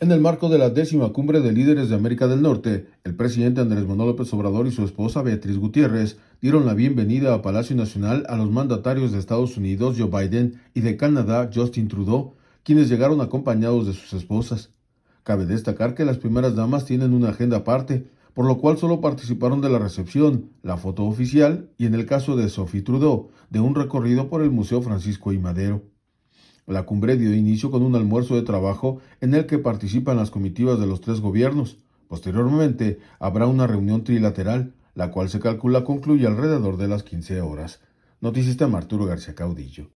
En el marco de la 10ª Cumbre de Líderes de América del Norte, el presidente Andrés Manuel López Obrador y su esposa Beatriz Gutiérrez dieron la bienvenida a Palacio Nacional a los mandatarios de Estados Unidos, Joe Biden, y de Canadá, Justin Trudeau, quienes llegaron acompañados de sus esposas. Cabe destacar que las primeras damas tienen una agenda aparte, por lo cual solo participaron de la recepción, la foto oficial y, en el caso de Sophie Trudeau, de un recorrido por el Museo Francisco I. Madero. La cumbre dio inicio con un almuerzo de trabajo en el que participan las comitivas de los tres gobiernos. Posteriormente, habrá una reunión trilateral, la cual se calcula concluye alrededor de las 15 horas. Noticias de Arturo García Caudillo.